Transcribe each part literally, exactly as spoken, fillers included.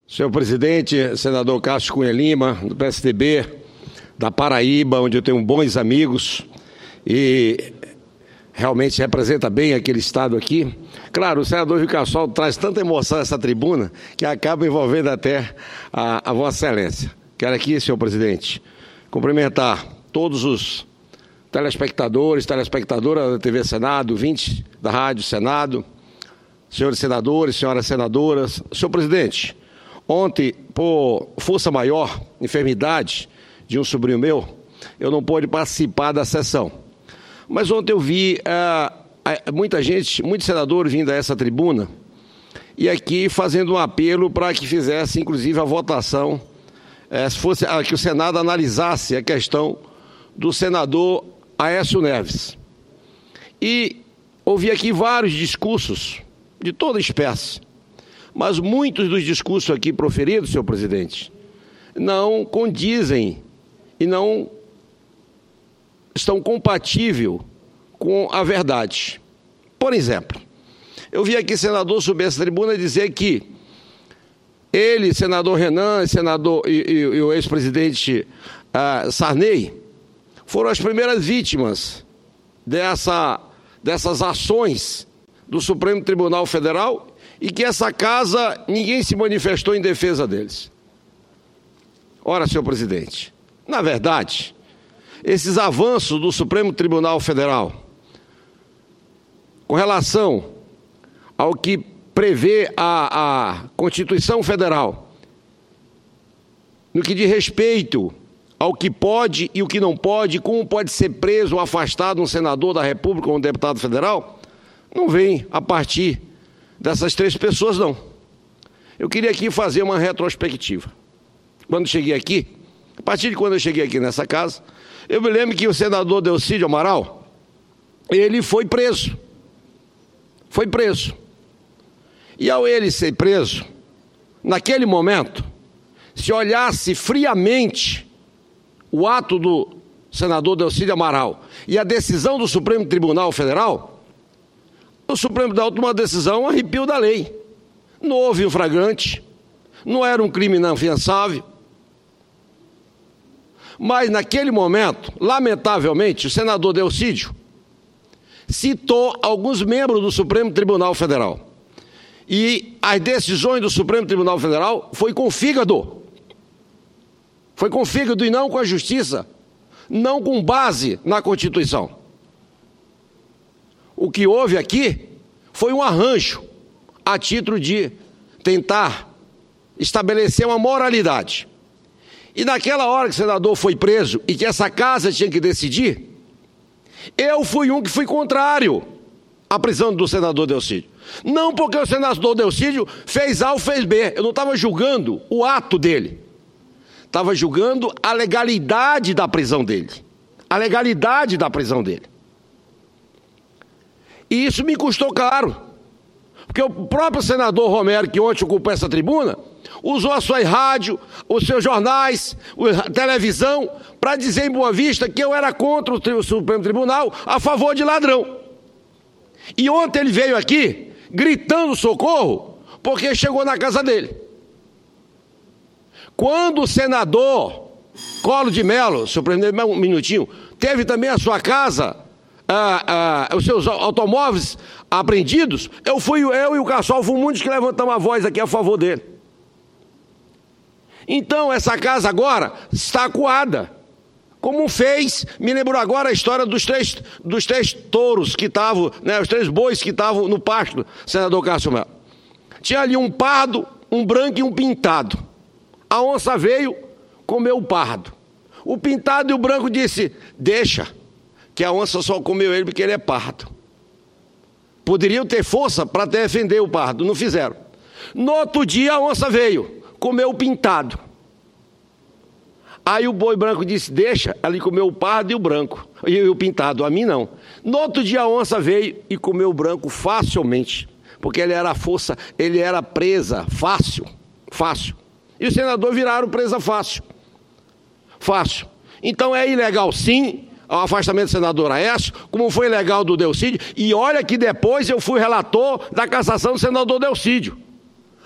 Senhor presidente, senador Cássio Cunha Lima, do P S D B, da Paraíba, onde eu tenho bons amigos e realmente representa bem aquele estado aqui. Claro, o senador Ricassol traz tanta emoção a essa tribuna que acaba envolvendo até a, a Vossa Excelência. Quero aqui, senhor presidente, cumprimentar todos os telespectadores, telespectadoras da T V Senado, ouvintes da Rádio Senado, senhores senadores, senhoras senadoras. Senhor presidente, ontem, por força maior, enfermidade de um sobrinho meu, eu não pude participar da sessão. Mas ontem eu vi uh, muita gente, muitos senadores vindo a essa tribuna e aqui fazendo um apelo para que fizesse, inclusive, a votação, uh, se fosse uh, que o Senado analisasse a questão do senador Aécio Neves. E ouvi aqui vários discursos de toda espécie, mas muitos dos discursos aqui proferidos, senhor presidente, não condizem e não estão compatíveis com a verdade. Por exemplo, eu vi aqui senador subir essa tribuna e dizer que ele, senador Renan, senador e, e, e o ex-presidente uh, Sarney, foram as primeiras vítimas dessa, dessas ações do Supremo Tribunal Federal e que essa casa, ninguém se manifestou em defesa deles. Ora, senhor presidente, na verdade, esses avanços do Supremo Tribunal Federal com relação ao que prevê a, a Constituição Federal, no que diz respeito ao que pode e o que não pode, como pode ser preso ou afastado um senador da República ou um deputado federal, não vem a partir dessas três pessoas, não. Eu queria aqui fazer uma retrospectiva. Quando cheguei aqui, a partir de quando eu cheguei aqui nessa casa, eu me lembro que o senador Delcídio Amaral, ele foi preso. Foi preso. E ao ele ser preso, naquele momento, se olhasse friamente o ato do senador Delcídio Amaral e a decisão do Supremo Tribunal Federal, o Supremo Tribunal tomou uma decisão a arrepio da lei. Não houve um flagrante, não era um crime inafiançável. Mas, naquele momento, lamentavelmente, o senador Delcídio citou alguns membros do Supremo Tribunal Federal. E as decisões do Supremo Tribunal Federal foi com fígado. Foi com fígado e não com a justiça, não com base na Constituição. O que houve aqui foi um arranjo a título de tentar estabelecer uma moralidade. E naquela hora que o senador foi preso e que essa casa tinha que decidir, eu fui um que fui contrário à prisão do senador Delcídio. Não porque o senador Delcídio fez A ou fez B, eu não estava julgando o ato dele. Estava julgando a legalidade da prisão dele. A legalidade da prisão dele. E isso me custou caro. Porque o próprio senador Romero, que ontem ocupou essa tribuna, usou a sua rádio, os seus jornais, a televisão, para dizer em Boa Vista que eu era contra o Supremo Tribunal, a favor de ladrão. E ontem ele veio aqui, gritando socorro, porque chegou na casa dele. Quando o senador Collor de Mello, senhor presidente, um minutinho, teve também a sua casa, ah, ah, os seus automóveis apreendidos, eu fui eu e o Cassol fomos muitos que levantamos a voz aqui a favor dele. Então essa casa agora está acuada, como fez, me lembrou agora a história dos três, dos três touros que estavam, né, os três bois que estavam no pasto, senador Cássio Melo. Tinha ali um pardo, um branco e um pintado. A onça veio, comeu o pardo. O pintado e o branco disse, deixa, que a onça só comeu ele porque ele é pardo. Poderiam ter força para defender o pardo, não fizeram. No outro dia a onça veio, comeu o pintado. Aí o boi branco disse, deixa, ele comeu o pardo e o branco, e o pintado, a mim não. No outro dia a onça veio e comeu o branco facilmente, porque ele era força, ele era presa fácil, fácil. E os senadores viraram presa fácil, fácil. Então é ilegal sim, o afastamento do senador Aécio, como foi ilegal do Delcídio, e olha que depois eu fui relator da cassação do senador Delcídio.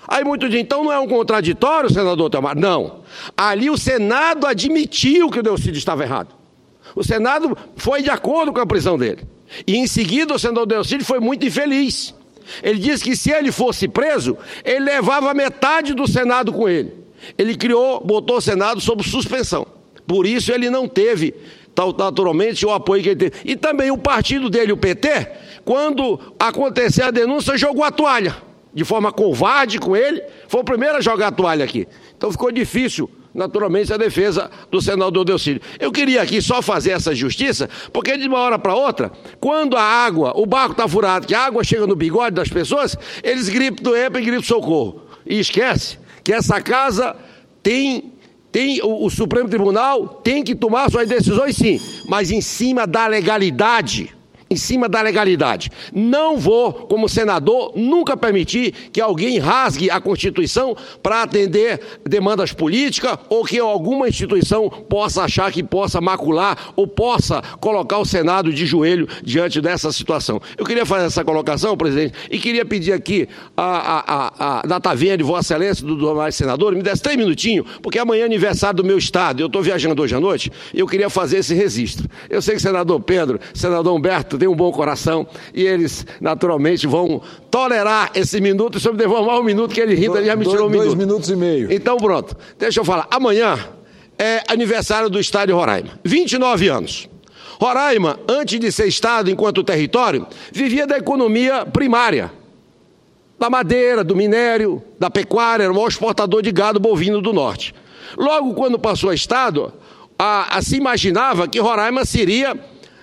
Aí muitos dizem, então não é um contraditório, senador Teomar? Não. Ali o Senado admitiu que o Delcídio estava errado. O Senado foi de acordo com a prisão dele. E em seguida o senador Delcídio foi muito infeliz. Ele disse que se ele fosse preso, ele levava metade do Senado com ele. Ele criou, botou o Senado sob suspensão. Por isso ele não teve, naturalmente, o apoio que ele teve. E também o partido dele, o P T, quando aconteceu a denúncia, jogou a toalha. De forma covarde com ele, foi o primeiro a jogar a toalha aqui. Então ficou difícil, naturalmente, a defesa do senador Delcídio. Eu queria aqui só fazer essa justiça, porque de uma hora para outra, quando a água, o barco está furado, que a água chega no bigode das pessoas, eles gritam epa e gritam socorro. E esquece que essa casa tem... Tem, o, o Supremo Tribunal tem que tomar suas decisões, sim, mas em cima da legalidade. Em cima da legalidade. Não vou, como senador, nunca permitir que alguém rasgue a Constituição para atender demandas políticas ou que alguma instituição possa achar que possa macular ou possa colocar o Senado de joelho diante dessa situação. Eu queria fazer essa colocação, presidente, e queria pedir aqui a, a, a, a data venha de Vossa Excelência, do demais senador, me desse três minutinhos, porque amanhã é aniversário do meu estado, eu estou viajando hoje à noite e eu queria fazer esse registro. Eu sei que o senador Pedro, senador Humberto, tem um bom coração e eles naturalmente vão tolerar esse minuto. Se eu me devolver um minuto que ele rindo, ele já me tirou um minuto. Dois minutos e meio. Então pronto, deixa eu falar. Amanhã é aniversário do estado de Roraima, vinte e nove anos. Roraima, antes de ser estado enquanto território, vivia da economia primária, da madeira, do minério, da pecuária, era o maior exportador de gado bovino do norte. Logo quando passou a estado, a, a, se imaginava que Roraima seria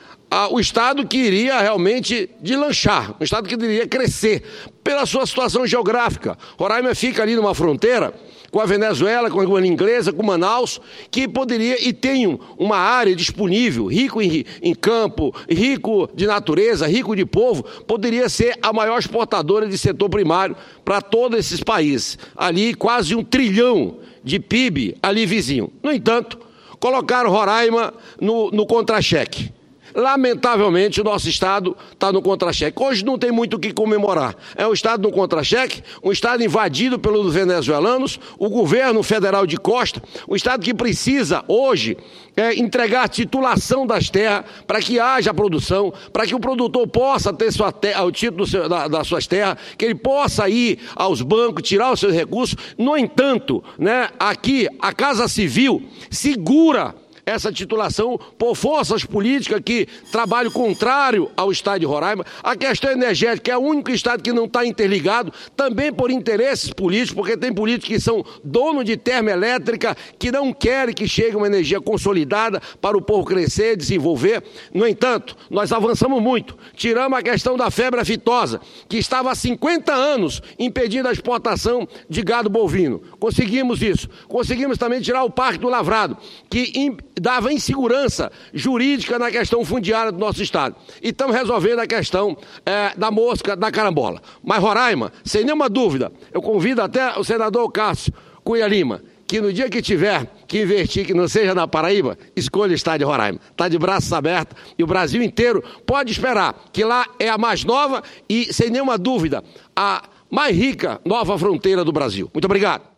o estado que iria realmente deslanchar, um estado que iria crescer pela sua situação geográfica. Roraima fica ali numa fronteira com a Venezuela, com a Guiana Inglesa, com Manaus, que poderia e tem uma área disponível, rico em, em campo, rico de natureza, rico de povo, poderia ser a maior exportadora de setor primário para todos esses países. Ali quase um trilhão de P I B ali vizinho. No entanto, colocaram Roraima no, no contra-cheque. Lamentavelmente, o nosso estado está no contra-cheque. Hoje não tem muito o que comemorar. É um estado no contra-cheque, um estado invadido pelos venezuelanos, o governo federal de Costa, um estado que precisa, hoje, é, entregar a titulação das terras para que haja produção, para que o produtor possa ter sua terra, o título seu, da, das suas terras, que ele possa ir aos bancos, tirar os seus recursos. No entanto, né, aqui, a Casa Civil segura essa titulação por forças políticas que trabalham contrário ao estado de Roraima. A questão energética é o único estado que não está interligado, também por interesses políticos, porque tem políticos que são donos de termoelétrica, que não querem que chegue uma energia consolidada para o povo crescer, desenvolver. No entanto, nós avançamos muito, tiramos a questão da febre aftosa, que estava há cinquenta anos impedindo a exportação de gado bovino. Conseguimos isso. Conseguimos também tirar o Parque do Lavrado, que dava insegurança jurídica na questão fundiária do nosso estado. E estamos resolvendo a questão é, da mosca da carambola. Mas Roraima, sem nenhuma dúvida, eu convido até o senador Cássio Cunha Lima, que no dia que tiver que investir, que não seja na Paraíba, escolha o estado de Roraima. Está de braços abertos e o Brasil inteiro pode esperar, que lá é a mais nova e, sem nenhuma dúvida, a mais rica nova fronteira do Brasil. Muito obrigado.